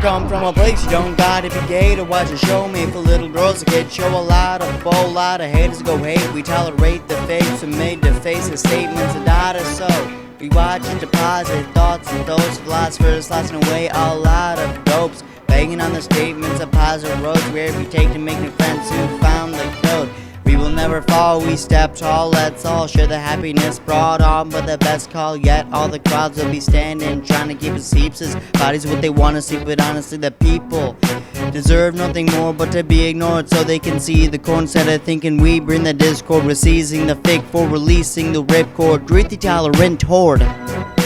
come from a place you don't gotta be gay to watch a show made for little girls that get show a lot of a whole lot of haters go hate. We tolerate the fakes and made to face the statements of data, so we watch and deposit thoughts of those philosophers slicing away a lot of dopes, banging on the statements of positive roads where we take to make new friends who found the code. We will never fall, we step tall, let's all share the happiness brought on. But the best call yet, all the crowds will be standing, trying to keep us heaps as bodies what they want to see. But honestly, the people deserve nothing more but to be ignored, so they can see the core instead of thinking we bring the discord. We're seizing the fake for releasing the ripcord. Greet the tolerant horde.